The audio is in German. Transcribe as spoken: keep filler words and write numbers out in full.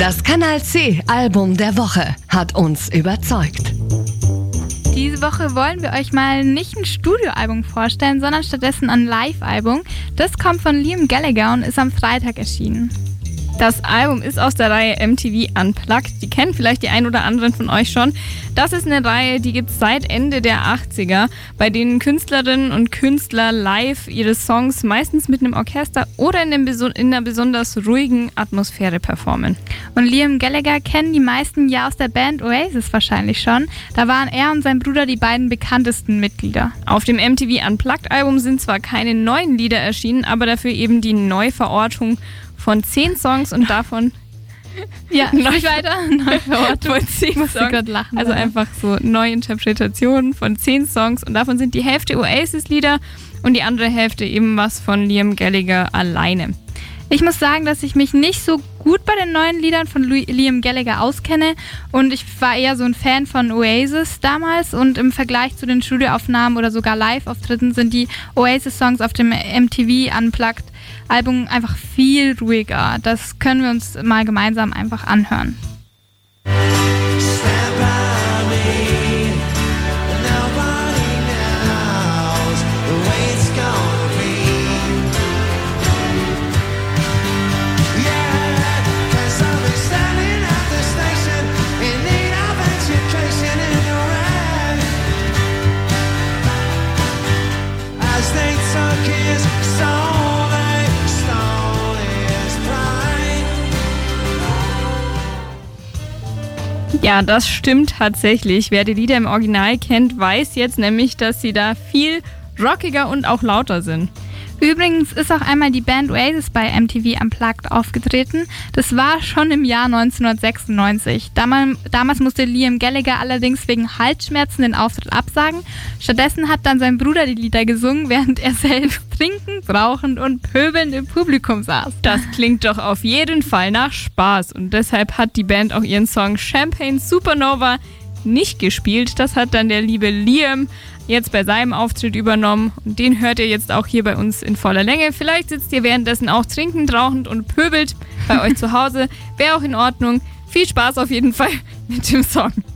Das Kanal C Album der Woche hat uns überzeugt. Diese Woche wollen wir euch mal nicht ein Studioalbum vorstellen, sondern stattdessen ein Live-Album. Das kommt von Liam Gallagher und ist am Freitag erschienen. Das Album ist aus der Reihe M T V Unplugged. Die kennen vielleicht die ein oder anderen von euch schon. Das ist eine Reihe, die gibt es seit Ende der achtziger, bei denen Künstlerinnen und Künstler live ihre Songs meistens mit einem Orchester oder in, dem Beso- in einer besonders ruhigen Atmosphäre performen. Und Liam Gallagher kennen die meisten ja aus der Band Oasis wahrscheinlich schon. Da waren er und sein Bruder die beiden bekanntesten Mitglieder. Auf dem M T V Unplugged Album sind zwar keine neuen Lieder erschienen, aber dafür eben die Neuverortung von zehn Songs und davon ja, nicht weiter Neuverortung von zehn Songs. Lachen, also oder? einfach so Neuinterpretationen von zehn Songs und davon sind die Hälfte Oasis-Lieder und die andere Hälfte eben was von Liam Gallagher alleine. Ich muss sagen, dass ich mich nicht so gut bei den neuen Liedern von Liam Gallagher auskenne und ich war eher so ein Fan von Oasis damals und im Vergleich zu den Studioaufnahmen oder sogar Live-Auftritten sind die Oasis-Songs auf dem M T V Unplugged Album einfach viel ruhiger. Das können wir uns mal gemeinsam einfach anhören. Ja, das stimmt tatsächlich. Wer die Lieder im Original kennt, weiß jetzt nämlich, dass sie da viel rockiger und auch lauter sind. Übrigens ist auch einmal die Band Oasis bei M T V Unplugged aufgetreten. Das war schon im Jahr neunzehnhundertsechsundneunzig. Damals, damals musste Liam Gallagher allerdings wegen Halsschmerzen den Auftritt absagen. Stattdessen hat dann sein Bruder die Lieder gesungen, während er selbst trinkend, rauchend und pöbelnd im Publikum saß. Das klingt doch auf jeden Fall nach Spaß und deshalb hat die Band auch ihren Song Champagne Supernova nicht gespielt. Das hat dann der liebe Liam jetzt bei seinem Auftritt übernommen und den hört ihr jetzt auch hier bei uns in voller Länge. Vielleicht sitzt ihr währenddessen auch trinkend, rauchend und pöbelt bei euch zu Hause. Wäre auch in Ordnung. Viel Spaß auf jeden Fall mit dem Song.